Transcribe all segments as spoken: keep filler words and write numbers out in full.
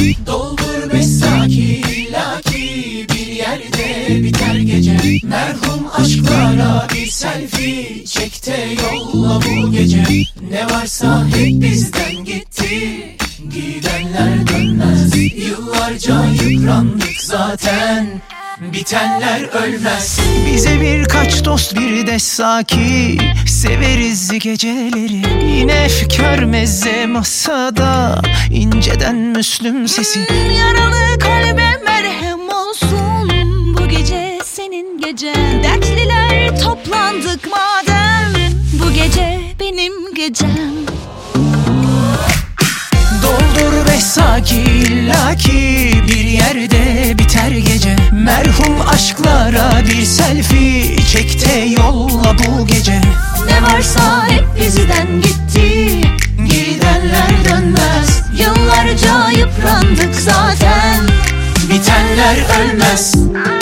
Doldur besaki laki, bir yerde biter gece. Merhum aşklara bir selfie çek de yolla bu gece. Ne varsa hep bizden gitti, gidenler dönmez. Yıllarca yıprandık zaten, bitenler ölmez. Bize birkaç dost bir de saki, severiz geceleri. Yine efkar mezze masada, inceden Müslüm sesi. Yaralı kalbe merhem olsun, bu gece senin gecen. Dertliler toplandık madem, bu gece benim gecem. Doldur ve saki illaki, bir yerde biter gece. Merhum aşklara bir selfie çek de yolla bu gece. Ne varsa hep bizden gitti, Gidenler dönmez. yıllarca yıprandık zaten, Bitenler ölmez.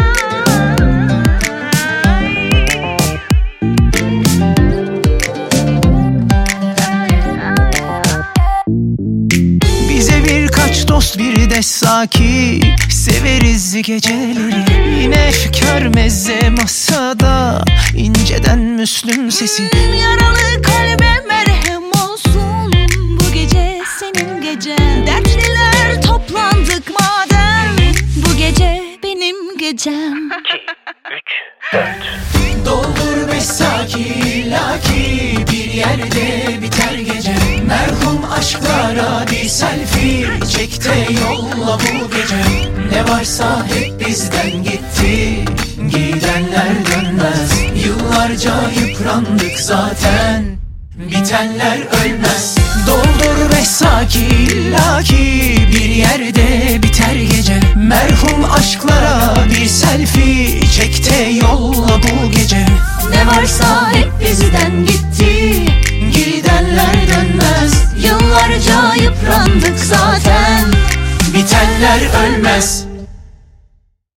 Bize birkaç dost bir de saki, severiz geceleri. Yine efkar mezze masada, inceden Müslüm sesi. Yaralı kalbe merhem olsun, bu gece senin gecen. Dertliler toplandık madem, bu gece benim gecem. Doldur besaki laki, bir yerde biter gece. Merhum aşklara bir selfie çek de yolla bu gece. Ne varsa hep bizden gitti, gidenler dönmez. Yıllarca yıprandık zaten, bitenler ölmez. Doldur ve saki illaki, bir yerde biter gece. Merhum aşklara bir selfie çek de yolla bu gece. Ne varsa hep bizden gitti, Gidenler dönmez. yıllarca yıprandık zaten, Bitenler ölmez.